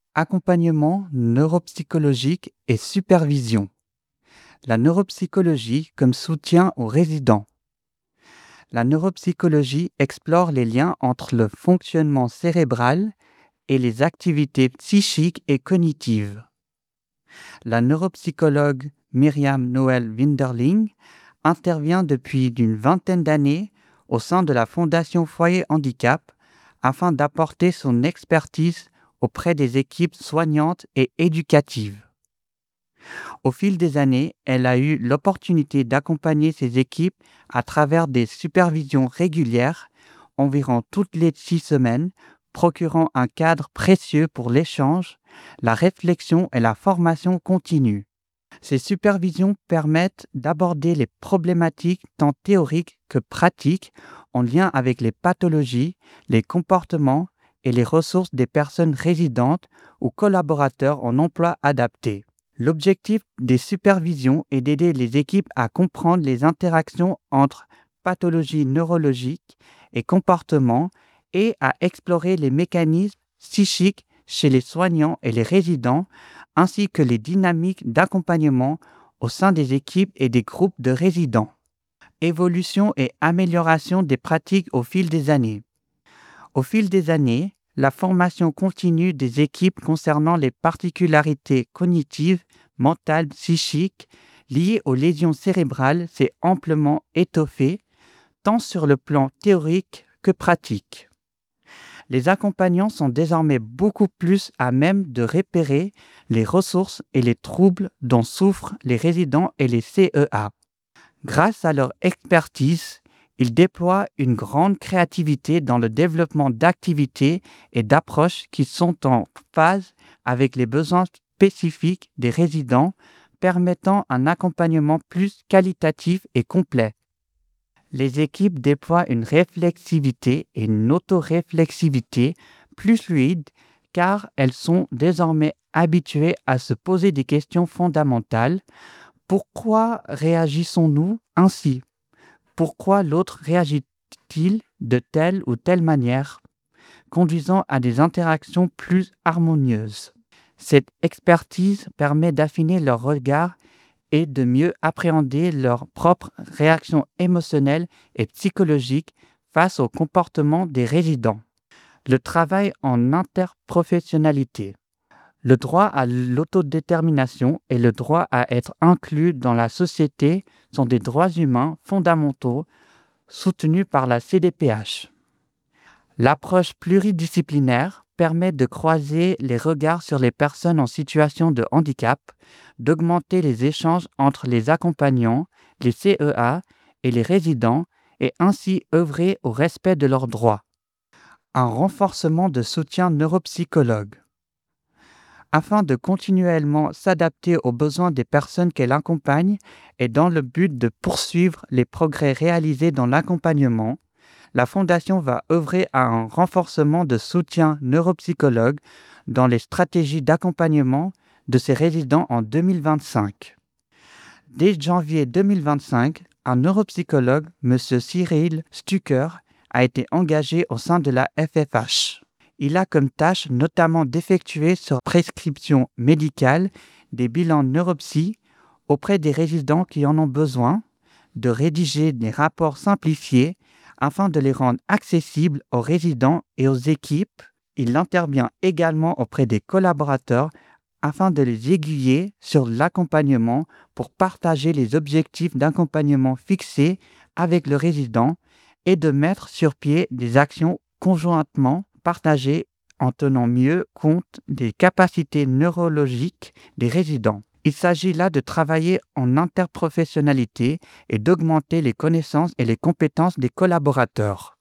Accompagnement neuropsychologique et supervision. La neuropsychologie comme soutien aux résidents. La neuropsychologie explore les liens entre le fonctionnement cérébral et les activités psychiques et cognitives. La neuropsychologue Myriam Noël Winderling intervient depuis une vingtaine d'années au sein de la Fondation Foyer Handicap afin d'apporter son expertise auprès des équipes soignantes et éducatives. Au fil des années, elle a eu l'opportunité d'accompagner ses équipes à travers des supervisions régulières, environ toutes les 6 semaines, procurant un cadre précieux pour l'échange, la réflexion et la formation continue. Ces supervisions permettent d'aborder les problématiques tant théoriques que pratiques en lien avec les pathologies, les comportements et les ressources des personnes résidentes ou collaborateurs en emploi adapté. L'objectif des supervisions est d'aider les équipes à comprendre les interactions entre pathologies neurologiques et comportements et à explorer les mécanismes psychiques chez les soignants et les résidents, ainsi que les dynamiques d'accompagnement au sein des équipes et des groupes de résidents. Évolution et amélioration des pratiques au fil des années. Au fil des années, la formation continue des équipes concernant les particularités cognitives, mentales, psychiques liées aux lésions cérébrales s'est amplement étoffée, tant sur le plan théorique que pratique. Les accompagnants sont désormais beaucoup plus à même de repérer les ressources et les troubles dont souffrent les résidents et les CEA. Grâce à leur expertise, ils déploient une grande créativité dans le développement d'activités et d'approches qui sont en phase avec les besoins spécifiques des résidents, permettant un accompagnement plus qualitatif et complet. Les équipes déploient une réflexivité et une autoréflexivité plus fluides car elles sont désormais habituées à se poser des questions fondamentales. Pourquoi réagissons-nous ainsi ? Pourquoi l'autre réagit-il de telle ou telle manière, conduisant à des interactions plus harmonieuses? Cette expertise permet d'affiner leur regard et de mieux appréhender leurs propres réactions émotionnelles et psychologiques face au comportement des résidents. Le travail en interprofessionnalité. Le droit à l'autodétermination et le droit à être inclus dans la société sont des droits humains fondamentaux soutenus par la CDPH. L'approche pluridisciplinaire permet de croiser les regards sur les personnes en situation de handicap, d'augmenter les échanges entre les accompagnants, les CEA et les résidents et ainsi œuvrer au respect de leurs droits. Un renforcement de soutien neuropsychologue. Afin de continuellement s'adapter aux besoins des personnes qu'elle accompagne et dans le but de poursuivre les progrès réalisés dans l'accompagnement, la Fondation va œuvrer à un renforcement de soutien neuropsychologue dans les stratégies d'accompagnement de ses résidents en 2025. Dès janvier 2025, un neuropsychologue, M. Cyril Stucker, a été engagé au sein de la FFH. Il a comme tâche notamment d'effectuer sur prescription médicale des bilans neuropsy auprès des résidents qui en ont besoin, de rédiger des rapports simplifiés afin de les rendre accessibles aux résidents et aux équipes. Il intervient également auprès des collaborateurs afin de les aiguiller sur l'accompagnement pour partager les objectifs d'accompagnement fixés avec le résident et de mettre sur pied des actions conjointement partagées en tenant mieux compte des capacités neurologiques des résidents. Il s'agit là de travailler en interprofessionnalité et d'augmenter les connaissances et les compétences des collaborateurs.